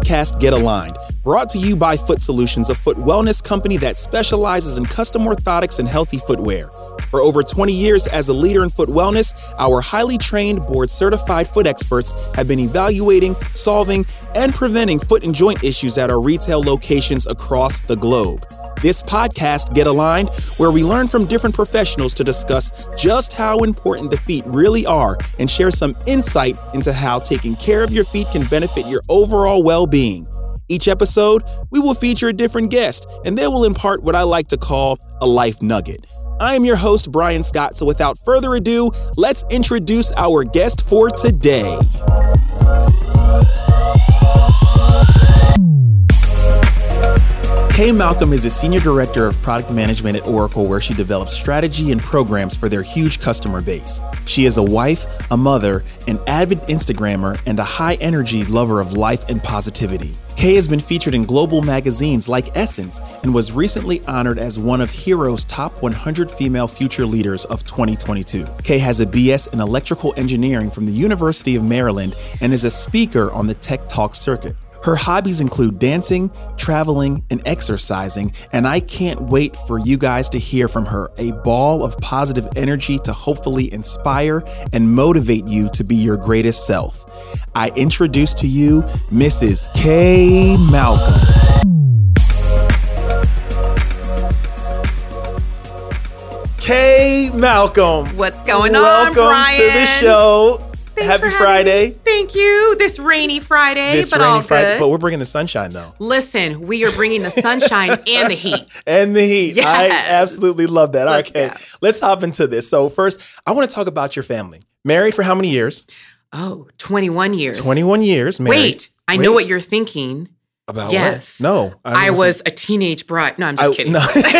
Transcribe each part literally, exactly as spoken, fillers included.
podcast Get Aligned, brought to you by Foot Solutions, a foot wellness company that specializes in custom orthotics and healthy footwear. For over twenty years as a leader in foot wellness, our highly trained, board-certified foot experts have been evaluating, solving, and preventing foot and joint issues at our retail locations across the globe. This podcast, Get Aligned, where we learn from different professionals to discuss just how important the feet really are and share some insight into how taking care of your feet can benefit your overall well-being. Each episode, we will feature a different guest, and they will impart what I like to call a life nugget. I am your host, Brian Scott, so without further ado, let's introduce our guest for today. Kay Malcolm is a Senior Director of Product Management at Oracle, where she develops strategy and programs for their huge customer base. She is a wife, a mother, an avid Instagrammer, and a high-energy lover of life and positivity. Kay has been featured in global magazines like Essence and was recently honored as one of Hero's top one hundred female future leaders of twenty twenty-two. Kay has a B S in electrical engineering from the University of Maryland and is a speaker on the Tech Talk circuit. Her hobbies include dancing, traveling, and exercising, and I can't wait for you guys to hear from her, a ball of positive energy to hopefully inspire and motivate you to be your greatest self. I introduce to you Missus Kay Malcolm. Kay Malcolm. What's going Welcome on, Brian? to the show. Thanks Happy for Friday. Me. Thank you. This rainy Friday, This but rainy all Friday, good. but we're bringing the sunshine though. Listen, we are bringing the sunshine and the heat. And the heat. Yes. I absolutely love that. Let's Okay, go. let's hop into this. So first, I want to talk about your family. Married for how many years? Oh, twenty-one years. twenty-one years married. Wait, I Wait. know what you're thinking. About Yes. what? No. I wasn't- was a teenage bride. No, I'm just I- kidding. no.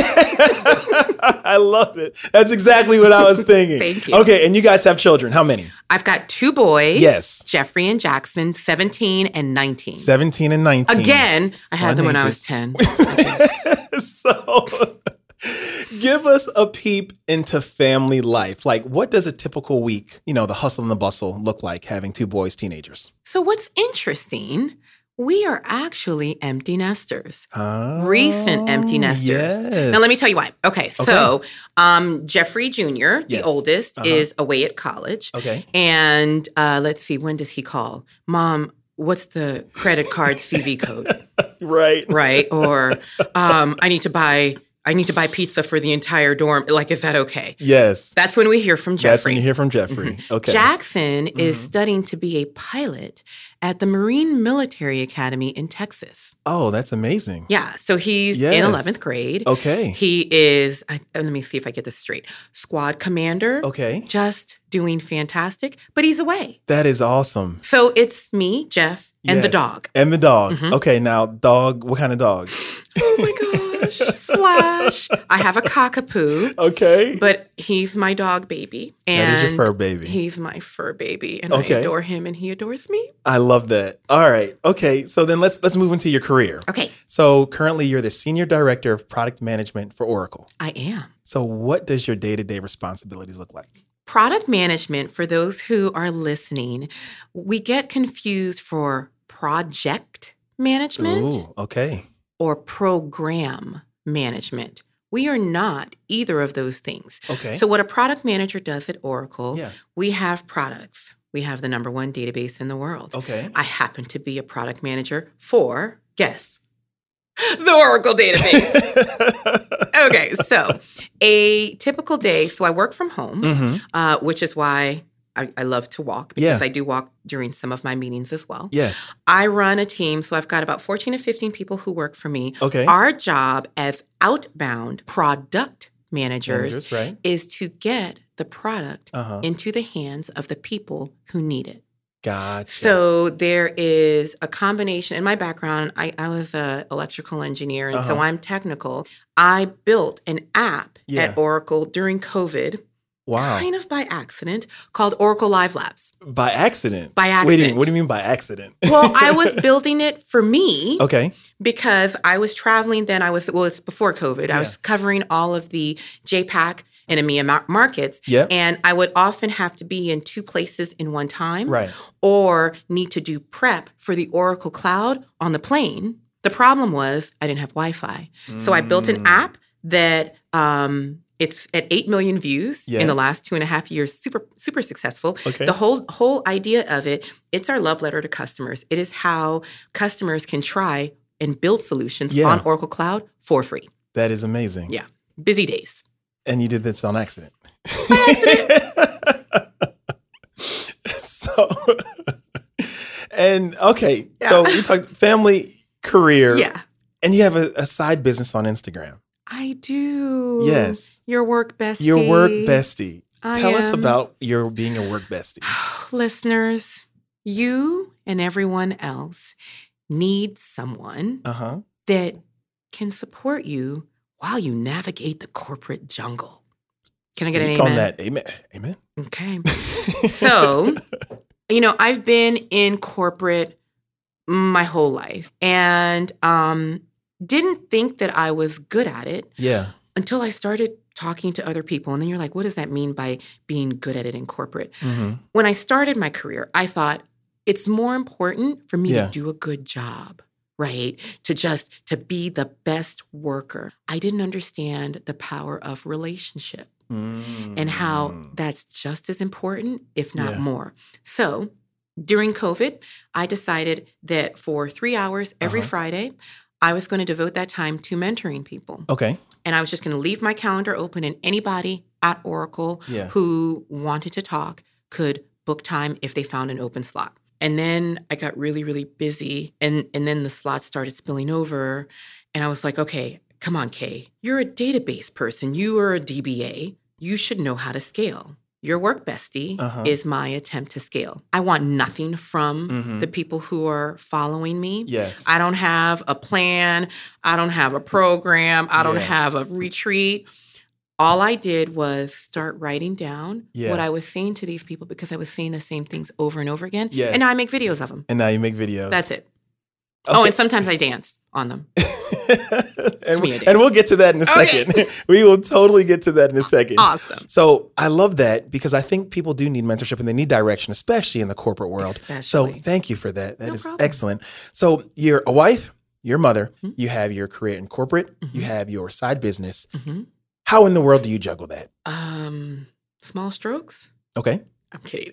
I love it. That's exactly what I was thinking. Thank you. Okay, and you guys have children. How many? I've got two boys. Yes. Jeffrey and Jackson, seventeen and nineteen. seventeen and nineteen. Again, I had Fun them when I ages. was ten. So give us a peep into family life. Like, what does a typical week, you know, the hustle and the bustle look like having two boys, teenagers? So what's interesting, we are actually empty nesters. Oh, Recent empty nesters. yes. Now, let me tell you why. Okay, so um, Jeffrey Junior, the Yes. oldest, Uh-huh. is away at college. Okay. And uh, let's see, when does he call? Mom, what's the credit card C V code? Right. Right? Or um, I need to buy I need to buy pizza for the entire dorm. Like, is that okay? Yes. That's when we hear from Jeffrey. That's when you hear from Jeffrey. Okay. Jackson is studying to be a pilot at the Marine Military Academy in Texas. Oh, that's amazing. Yeah, so he's Yes. in eleventh grade. Okay. He is, I, let me see if I get this straight, squad commander. Okay. Just doing fantastic, but he's away. That is awesome. So it's me, Jeff, and the Yes. dog. And the dog. Okay, now dog, what kind of dog? Oh my gosh, Flash. I have a cockapoo, Okay. but he's my dog baby. And That is your fur baby. He's my fur baby, and Okay. I adore him, and he adores me. I love that. All right. Okay, so then let's let's move into your career. Okay, So currently you're the Senior Director of Product Management for Oracle. I am. So what does your day-to-day responsibilities look like? Product management, for those who are listening, we get confused for project management Ooh, okay. or program management. We are not either of those things. Okay. So what a product manager does at Oracle, Yeah. we have products. We have the number one database in the world. Okay. I happen to be a product manager for, guess, the Oracle database. Okay, so a typical day, so I work from home, Mm-hmm. uh, which is why I, I love to walk, because Yeah. I do walk during some of my meetings as well. Yes. I run a team, so I've got about fourteen to fifteen people who work for me. Okay. Our job as outbound product managers, Managers, right. is to get the product Uh-huh. into the hands of the people who need it. Gotcha. So there is a combination. In my background, I, I was an electrical engineer, and so Uh-huh. I'm technical. I built an app Yeah. at Oracle during COVID, wow. kind of by accident, called Oracle Live Labs. By accident. By Wait a minute. accident. What do you mean by accident? Well, I was building it for me Okay. because I was traveling then. I was, well, it's before COVID. Yeah. I was covering all of the J PAC in EMEA mar- markets. Yep. And I would often have to be in two places in one time. Right. Or need to do prep for the Oracle Cloud on the plane. The problem was I didn't have Wi-Fi. Mm. So I built an app that um, it's at eight million views yes. in the last two and a half years. Super, super successful. Okay. The whole whole idea of it, it's our love letter to customers. It is how customers can try and build solutions yeah. on Oracle Cloud for free. That is amazing. Yeah. Busy days. And you did this on accident. By accident. so, and okay, yeah. so we talked family, career. Yeah. And you have a, a side business on Instagram. I do. Yes. Your work bestie. Your work bestie. I Tell am. us about your being a work bestie. Listeners, you and everyone else need someone uh-huh. that can support you while you navigate the corporate jungle. Can Speak I get an amen? on that. Amen. Amen. Okay. So, you know, I've been in corporate my whole life and um, didn't think that I was good at it. Yeah. Until I started talking to other people. And then you're like, what does that mean by being good at it in corporate? Mm-hmm. When I started my career, I thought it's more important for me yeah. to do a good job, right? To just, to be the best worker. I didn't understand the power of relationship mm. and how that's just as important, if not yeah. more. So during COVID, I decided that for three hours every uh-huh. Friday, I was going to devote that time to mentoring people. Okay. And I was just going to leave my calendar open, and anybody at Oracle yeah. who wanted to talk could book time if they found an open slot. And then I got really, really busy, and, and then the slots started spilling over. And I was like, okay, come on, Kay. You're a database person. You are a D B A. You should know how to scale. Your work bestie uh-huh. is my attempt to scale. I want nothing from mm-hmm. the people who are following me. Yes. I don't have a plan. I don't have a program. I don't yeah. have a retreat. All I did was start writing down yeah. what I was saying to these people because I was saying the same things over and over again. Yes. And now I make videos of them. And now you make videos. That's it. Okay. Oh, and sometimes I dance on them. and, we, and we'll get to that in a second. Okay. We will totally get to that in a second. Awesome. So I love that because I think people do need mentorship and they need direction, especially in the corporate world. Especially. So thank you for that. That no is problem. Excellent. So you're a wife, you're a mother, mm-hmm. you have your career in corporate, mm-hmm. you have your side business. Mm-hmm. How in the world do you juggle that? Um, small strokes. Okay. I'm kidding.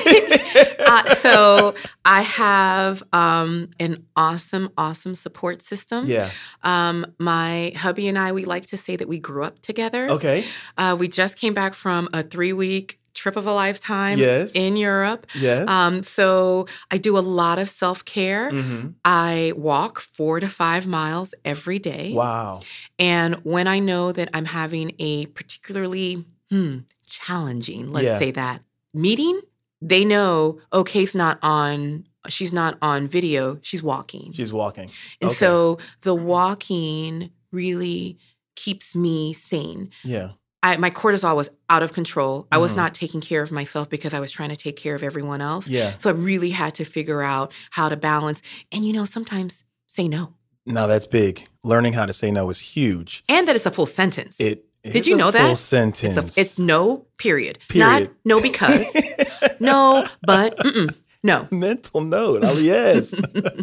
uh, so I have um, an awesome, awesome support system. Yeah. Um, my hubby and I, we like to say that we grew up together. Okay. Uh, we just came back from a three-week trip of a lifetime yes. in Europe. Yes. Um, so I do a lot of self-care. Mm-hmm. I walk four to five miles every day. Wow. And when I know that I'm having a particularly hmm, challenging, let's yeah. say that, meeting, they know, oh, Kay's not on, she's not on video, she's walking. She's walking. And okay. so the walking really keeps me sane. Yeah. I, my cortisol was out of control. I was mm-hmm. not taking care of myself because I was trying to take care of everyone else. Yeah. So I really had to figure out how to balance. And, you know, sometimes say no. No, that's big. Learning how to say no is huge. And that it's a full sentence. It Did you know a that? Full sentence. It's, a, it's no, period. Period. Not no because. No, but mm-mm. No. Mental note. Oh, yes.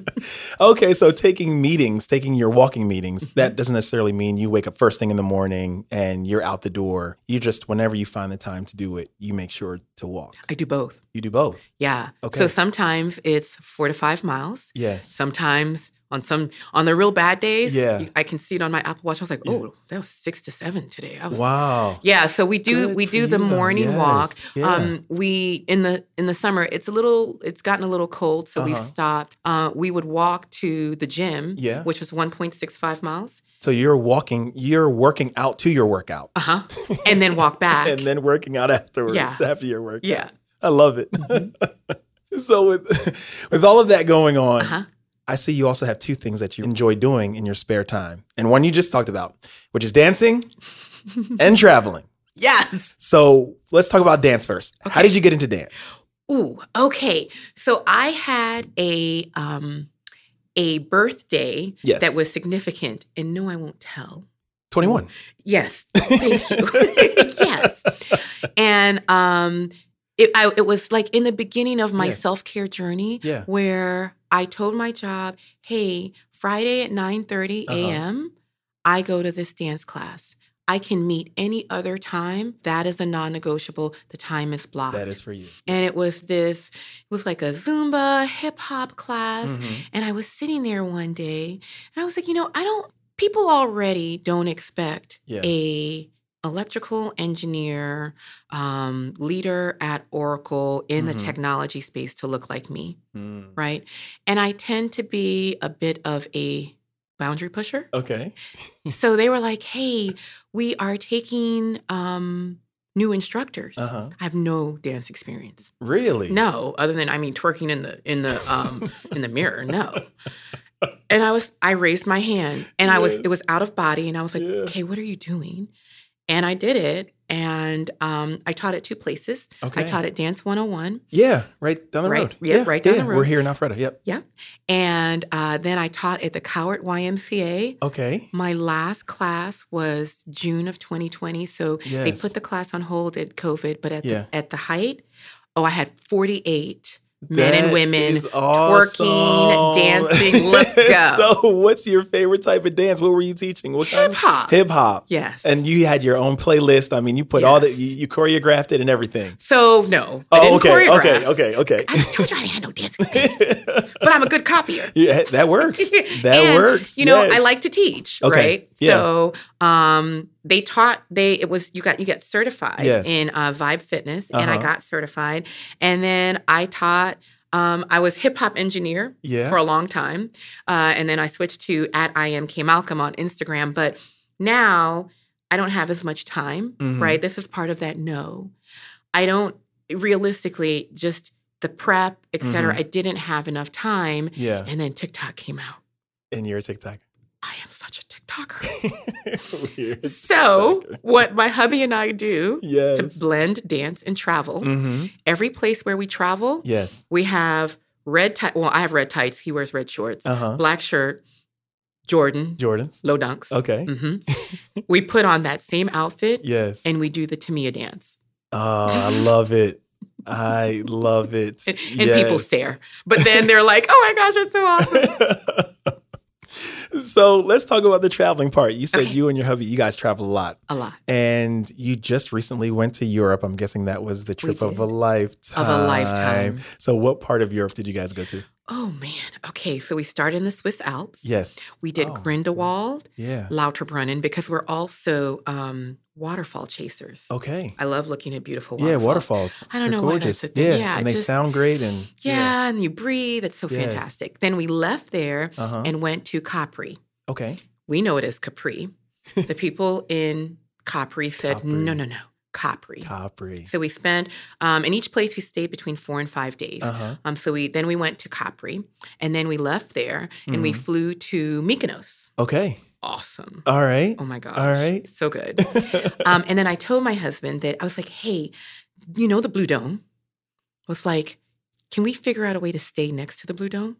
Okay, so taking meetings, taking your walking meetings, mm-hmm. that doesn't necessarily mean you wake up first thing in the morning and you're out the door. You just, whenever you find the time to do it, you make sure to walk. I do both. You do both? Yeah. Okay. So sometimes it's four to five miles. Yes. Sometimes on some, on the real bad days, yeah. you, I can see it on my Apple Watch. I was like, oh, yeah. that was six to seven today. I was, wow. Yeah. So we do, Good we do for the you. morning Yes. walk. Yeah. Um, we, in the, in the summer, it's a little, it's gotten a little cold. So uh-huh. we've stopped. Uh, we would walk to the gym, yeah. which was one point six five miles. So you're walking, you're working out to your workout. Uh-huh. And then walk back. And then working out afterwards, yeah. after your workout. Yeah. I love it. Mm-hmm. So with, with all of that going on, uh-huh. I see you also have two things that you enjoy doing in your spare time. And one you just talked about, which is dancing and traveling. Yes. So let's talk about dance first. Okay. How did you get into dance? Ooh, okay. So I had a um, a birthday yes. that was significant. And no, I won't tell. twenty-one. Yes. Thank you. Yes. And um, it, I, it was like in the beginning of my Yeah. self-care journey Yeah. where I told my job, hey, Friday at nine thirty a.m., uh-huh. I go to this dance class. I can meet any other time. That is a non-negotiable. The time is blocked. That is for you. And it was this, it was like a Zumba hip hop class. Mm-hmm. And I was sitting there one day and I was like, you know, I don't, people already don't expect yeah. a electrical engineer, um, leader at Oracle in mm-hmm. the technology space to look like me, mm. right? And I tend to be a bit of a boundary pusher. Okay. So they were like, hey, we are taking um, new instructors. Uh-huh. I have no dance experience. Really? No, other than, I mean, twerking in the in the um, in the mirror, no. And I was, I raised my hand and yes. I was, it was out of body and I was like, yeah. okay, what are you doing? And I did it. And um, I taught at two places. Okay. I taught at Dance one oh one. Yeah, right down the right, road. Yep, yeah, right down yeah, the road. We're here in Alpharetta, yep. Yep. And uh, then I taught at the Cowart Y M C A. Okay. My last class was June of twenty twenty. So yes. they put the class on hold at COVID, but at, yeah. the, at the height, oh, I had forty-eight men that and women awesome. Twerking, dancing. Let's go. So what's your favorite type of dance? What were you teaching? What Hip hop. Hip hop. Yes. And you had your own playlist. I mean, you put yes. all the, you, you choreographed it and everything. So no, I oh, didn't okay, choreograph. okay, okay, okay. I told you I had no dance experience, but I'm a good copier. Yeah, that works. That and, works. You know, yes. I like to teach, okay. right? Yeah. So, um, they taught, they, it was, you got, you get certified yes. in uh, Vibe Fitness uh-huh. and I got certified. And then I taught, um, I was hip hop engineer yeah. for a long time. Uh, and then I switched to at I am K Malcolm on Instagram. But now I don't have as much time, mm-hmm. right? This is part of that no. I don't, realistically, just the prep, et cetera, mm-hmm. I didn't have enough time. Yeah. And then TikTok came out. And you're a TikToker. I am such a TikToker. So what my hubby and I do yes. to blend dance and travel, mm-hmm. every place where we travel, yes. we have red tights. Well, I have red tights. He wears red shorts. Uh-huh. Black shirt, Jordan. Jordans. Low dunks. Okay. Mm-hmm. We put on that same outfit. Yes. And we do the Tamia dance. Oh, I love it. I love it. And, and yes. people stare. But then they're like, oh my gosh, that's so awesome. So let's talk about the traveling part. You said okay. you and your hubby, you guys travel a lot. A lot. And you just recently went to Europe. I'm guessing that was the trip of a lifetime. Of a lifetime. So what part of Europe did you guys go to? Oh, man. Okay, so we started in the Swiss Alps. Yes. We did oh, Grindelwald, yeah. Lauterbrunnen, because we're also um, waterfall chasers. Okay. I love looking at beautiful waterfalls. Yeah, waterfalls. I don't They're know gorgeous. why that's a thing. Yeah, yeah and they just, sound great. and Yeah, yeah. and you breathe. It's so yes. fantastic. Then we left there uh-huh. and went to Capri. Okay. We know it as Capri. The people in Capri said, Capri. no, no, no. Capri. Capri. So we spent, um, in each place we stayed between four and five days. Uh-huh. Um, so we then we went to Capri, and then we left there, and mm-hmm. we flew to Mykonos. Okay. Awesome. All right. Oh my gosh. All right. So good. um, and then I told my husband that I was like, hey, you know the Blue Dome? I was like, can we figure out a way to stay next to the Blue Dome?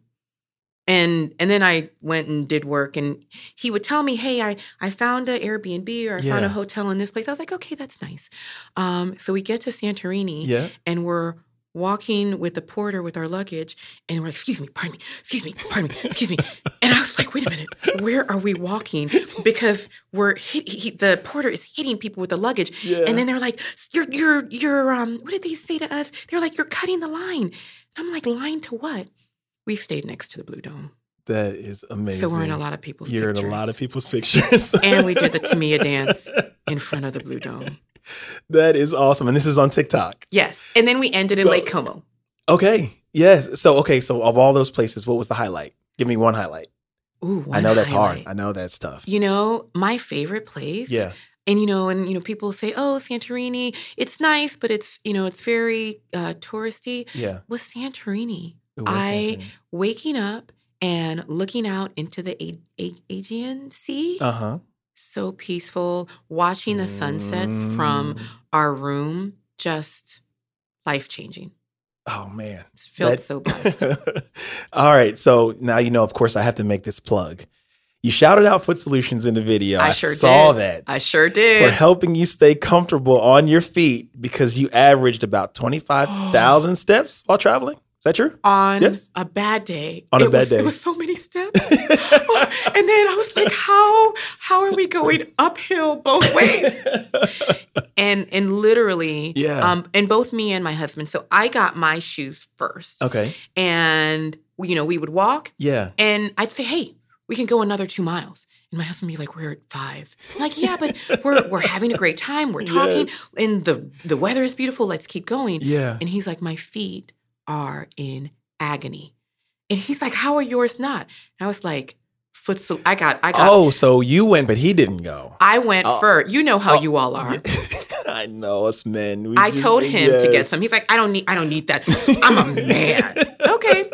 And and then I went and did work, and he would tell me, hey, I, I found an Airbnb or I yeah. found a hotel in this place. I was like, okay, that's nice. Um, so we get to Santorini, yeah. and we're walking with the porter with our luggage, and we're like, excuse me, pardon me, excuse me, pardon me, excuse me. And I was like, wait a minute, where are we walking? Because we're hit, he, the porter is hitting people with the luggage. Yeah. And then they're like, you're, you're, you're, um, what did they say to us? They're like, you're cutting the line. And I'm like, line to what? We stayed next to the Blue Dome. That is amazing. So we're in a lot of people's You're pictures. in a lot of people's pictures. And we did the Tamia dance in front of the Blue Dome. That is awesome. And this is on TikTok. Yes. And then we ended in so, Lake Como. Okay. Yes. So, okay. So of all those places, what was the highlight? Give me one highlight. Ooh, one I know that's highlight. hard. I know that's tough. You know, my favorite place. Yeah. And, you know, and, you know, people say, oh, Santorini, it's nice, but it's, you know, it's very uh, touristy. Yeah. Was Santorini. Was I, Santorini. waking up and looking out into the A- A- Aegean Sea. Uh-huh. So peaceful. Watching the sunsets mm. from our room, just life-changing. Oh, man. Felt that... so blessed. All right. So now, you know, of course, I have to make this plug. You shouted out Foot Solutions in the video. I, I sure saw did. that. I sure did. For helping you stay comfortable on your feet because you averaged about twenty-five thousand steps while traveling. Is that true? On yes. a bad day. On a it bad was, day. It was so many steps. And then I was like, how how are we going uphill both ways? and and literally, yeah. um, and both me and my husband. So I got my shoes first. Okay. And, you know, we would walk. Yeah. And I'd say, hey, we can go another two miles. And my husband would be like, we're at five. I'm like, yeah, but we're we're having a great time. We're talking. Yes. And the, the weather is beautiful. Let's keep going. Yeah. And he's like, my feet are in agony. And he's like, how are yours not? And I was like, foot sol- I got, I got. Oh, so you went, but he didn't go. I went oh. first. You know how oh. you all are. I know us men. We I just, told him yes. to get some. He's like, I don't need, I don't need that. I'm a man. Okay.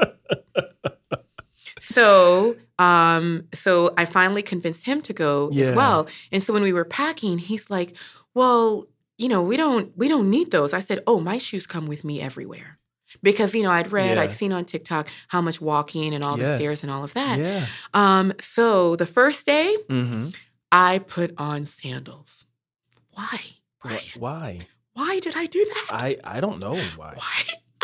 So, um, so I finally convinced him to go Yeah. as well. And so when we were packing, he's like, well, you know, we don't, we don't need those. I said, oh, my shoes come with me everywhere. Because, you know, I'd read, Yeah. I'd seen on TikTok how much walking and all Yes. the stairs and all of that. Yeah. Um, so the first day, Mm-hmm. I put on sandals. Why, Brian? Why? Why did I do that? I, I don't know why. Why?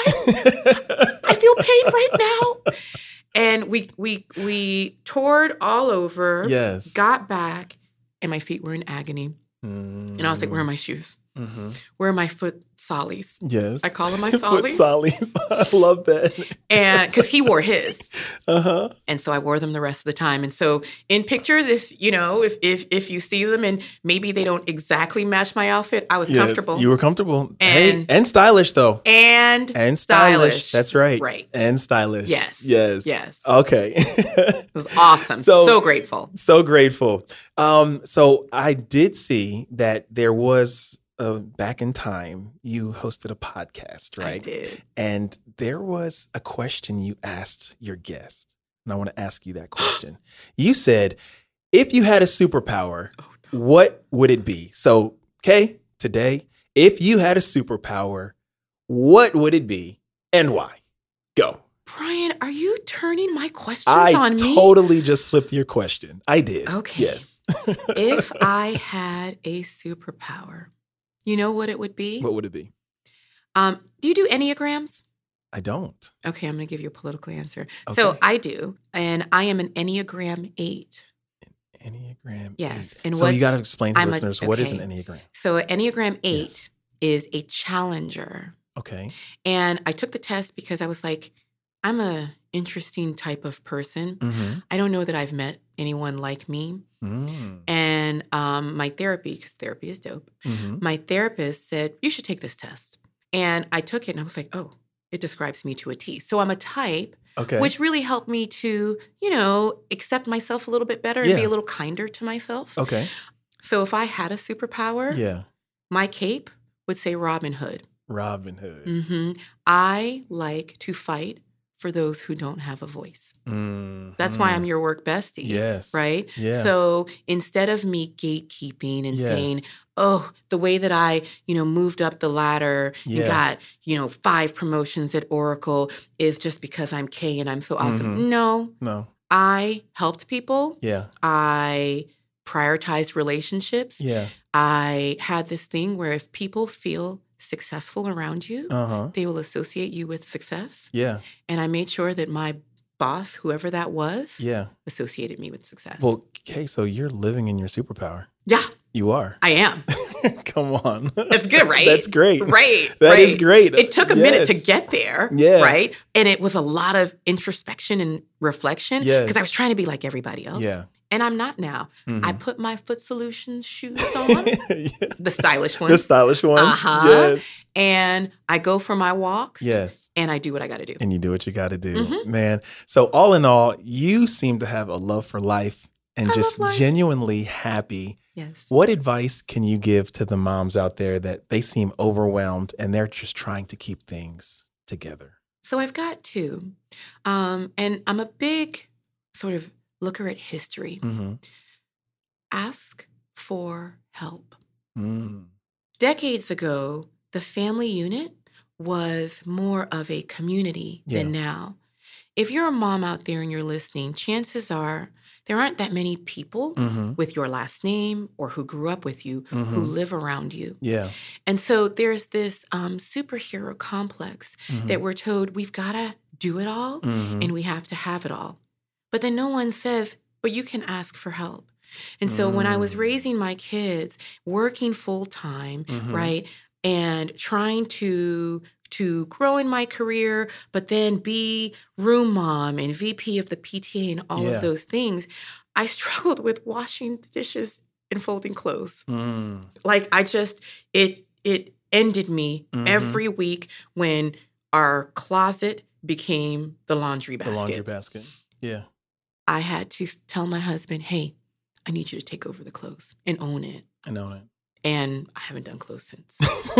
I, I feel pain right now. And we we we toured all over, Yes. got back, and my feet were in agony. Mm. And I was like, where are my shoes? Mm-hmm. Where are my foot sollies? Yes. I call them my Foot sollies. sollies. I love that. And because he wore his. Uh-huh. And so I wore them the rest of the time. And so in pictures, if you know, if if if you see them and maybe they don't exactly match my outfit, I was Yes, comfortable. You were comfortable. And- hey, and stylish though. and And stylish. stylish. That's right. Right. And stylish. Yes. Yes. Yes. Okay. It was awesome. So- So, grateful. So grateful. Um, so I did see that there was uh, back in time you hosted a podcast, right? I did. And there was a question you asked your guest, and I want to ask you that question. You said, "If you had a superpower, Oh, no. what would it be?" So, okay, today, if you had a superpower, what would it be, and why? Go. Brian, are you turning my questions I on me? totally just flipped your question. I did. Okay. Yes. If I had a superpower, you know what it would be? What would it be? Um, do you do Enneagrams? I don't. Okay, I'm going to give you a political answer. Okay. So I do, and I am an Enneagram eight. Enneagram. Yes, eight. and so what- you got to explain to I'm a- listeners what is an okay. Enneagram. So an Enneagram eight Yes. is a challenger. Okay. And I took the test because I was like, I'm a interesting type of person. Mm-hmm. I don't know that I've met anyone like me. Mm. And um, my therapy, because therapy is dope, Mm-hmm. my therapist said, you should take this test. And I took it and I was like, oh, it describes me to a T. So I'm a type, Okay. which really helped me to, you know, accept myself a little bit better and Yeah. be a little kinder to myself. Okay. So if I had a superpower, Yeah. my cape would say Robin Hood. Robin Hood. hmm I like to fight for those who don't have a voice. Mm. That's why I'm your work bestie. Yes. Right? Yeah. So instead of me gatekeeping and Yes. saying, oh, the way that I, you know, moved up the ladder Yeah. and got, you know, five promotions at Oracle is just because I'm K and I'm so awesome. Mhm. No, No. I helped people. Yeah. I prioritized relationships. Yeah. I had this thing where if people feel successful around you, Uh huh. they will associate you with success. Yeah. And I made sure that my boss, whoever that was, Yeah. associated me with success. Well, okay. So you're living in your superpower. yeah, You are. I am. Come on. That's good, right? That's great. Right. That right. is great. It took a minute to Yes. get there. Yeah. Right. And it was a lot of introspection and reflection. Yes. Because I was trying to be like everybody else. Yeah. And I'm not now. Mhm. I put my Foot Solutions shoes on, Yeah. the stylish ones. The stylish ones. Uh-huh. Yes. And I go for my walks. Yes. And I do what I got to do. And you do what you got to do, Mhm. man. So all in all, you seem to have a love for life and I just love life. genuinely happy. Yes. What advice can you give to the moms out there that they seem overwhelmed and they're just trying to keep things together? So I've got two. Um, and I'm a big sort of looker at history. Mm-hmm. Ask for help. Mm. Decades ago, the family unit was more of a community than now. If you're a mom out there and you're listening, chances are there aren't that many people Mm-hmm. with your last name or who grew up with you Mm-hmm. who live around you. Yeah. And so there's this um, superhero complex Mm-hmm. that we're told we've got to do it all Mm-hmm. and we have to have it all. But then no one says, but you can ask for help. And so when I was Mm. raising my kids, working full time, Mhm. right, and trying to to grow in my career, but then be room mom and V P of the P T A and all Yeah. of those things, I struggled with washing the dishes and folding clothes. Mm. Like I just it it ended me Mhm. every week when our closet became the laundry The basket. laundry basket. Yeah. I had to tell my husband, hey, I need you to take over the clothes and own it. I know that. And I haven't done clothes since.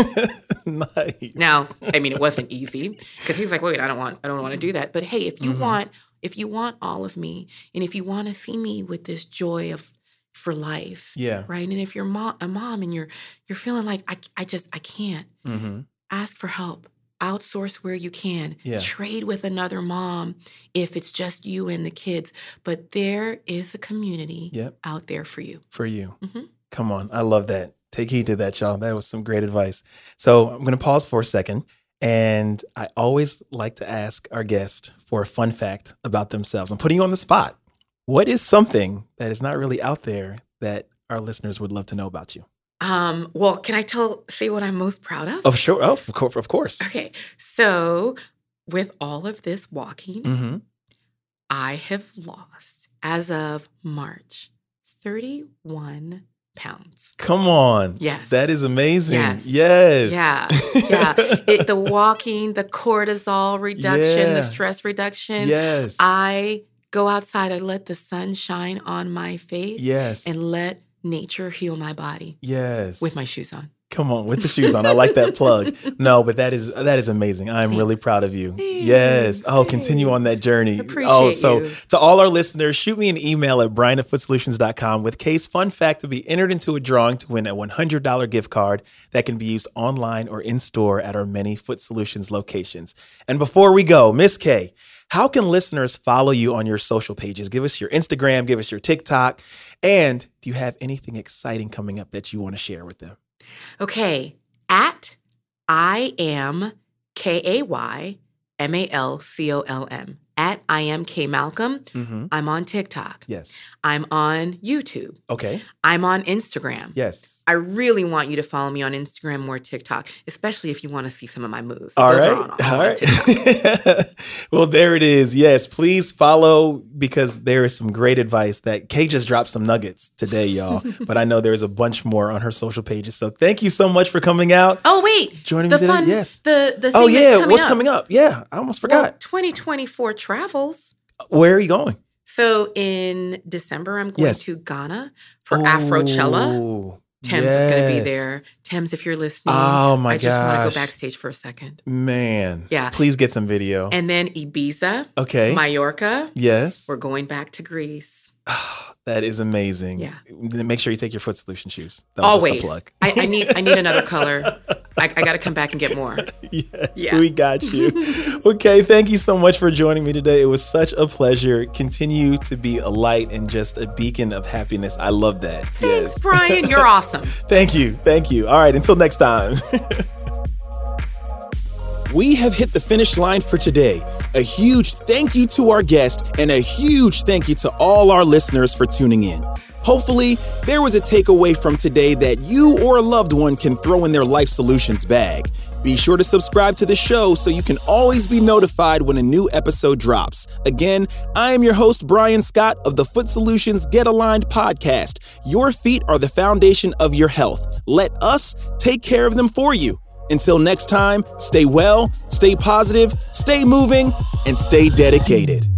Nice. Now, I mean, it wasn't easy because he was like, wait, I don't want, I don't want to do that. But hey, if you Mhm. want, if you want all of me, and if you want to see me with this joy of for life, Yeah. right? And if you're mom, a mom and you're you're feeling like I, I just I can't, Mm-hmm. ask for help. Outsource where you can. Yeah. Trade with another mom if it's just you and the kids. But there is a community Yep. out there for you. For you. Mhm. Come on. I love that. Take heed to that, y'all. That was some great advice. So I'm going to pause for a second. And I always like to ask our guest for a fun fact about themselves. I'm putting you on the spot. What is something that is not really out there that our listeners would love to know about you? Um, well, can I tell say what I'm most proud of? Oh, sure. Oh, of course. Of course. Okay. So with all of this walking, Mm-hmm. I have lost, as of March, thirty-one pounds. Come on. Yes. That is amazing. Yes. Yes. Yeah. Yeah. It, the walking, the cortisol reduction, Yeah. the stress reduction. Yes. I go outside, I let the sun shine on my face Yes. and let nature heal my body Yes. with my shoes on. Come on, with the shoes on. I like that plug. No, but that is that is amazing. I'm really Thanks. proud of you. Thanks, Yes. Oh, continue on that thanks. journey. Appreciate oh, so you. to all our listeners, shoot me an email at brian at foot solutions dot com with case fun fact to be entered into a drawing to win a one hundred dollars gift card that can be used online or in store at our many Foot Solutions locations. And before we go, Miss K, how can listeners follow you on your social pages? Give us your Instagram, give us your TikTok, and do you have anything exciting coming up that you want to share with them? Okay. At I am K A Y M A L C O L M. At I am K Malcolm. Mm-hmm. I'm on TikTok. Yes. I'm on YouTube. Okay. I'm on Instagram. Yes. I really want you to follow me on Instagram or TikTok, especially if you want to see some of my moves. All Those right. are on, all All on right. TikTok. Well, there it is. Yes, please follow because there is some great advice that Kay just dropped some nuggets today, y'all. But I know there's a bunch more on her social pages. So thank you so much for coming out. Oh, wait. Joining the me today? fun, Yes. The, the thing Oh, that's yeah. coming What's up. coming up? Yeah. I almost Well, forgot. twenty twenty-four travels. Where are you going? So in December, I'm going Yes. to Ghana for Afrochella. Oh, Thames is going to be yes. there. Thames, if you're listening, Oh, my I just want to gosh. go backstage for a second. Man. Yeah. Please get some video. And then Ibiza, Okay. Mallorca. Yes. We're going back to Greece. That is amazing. Yeah. Make sure you take your Foot Solution shoes. That was Always. just a plug. I, I need I need another color. I, I got to come back and get more. Yes, Yeah. we got you. Okay, thank you so much for joining me today. It was such a pleasure. Continue to be a light and just a beacon of happiness. I love that. Thanks, Yes. Brian. You're awesome. Thank you. Thank you. All right, until next time. We have hit the finish line for today. A huge thank you to our guest and a huge thank you to all our listeners for tuning in. Hopefully, there was a takeaway from today that you or a loved one can throw in their life solutions bag. Be sure to subscribe to the show so you can always be notified when a new episode drops. Again, I am your host, Brian Scott of the Foot Solutions Get Aligned podcast. Your feet are the foundation of your health. Let us take care of them for you. Until next time, stay well, stay positive, stay moving, and stay dedicated.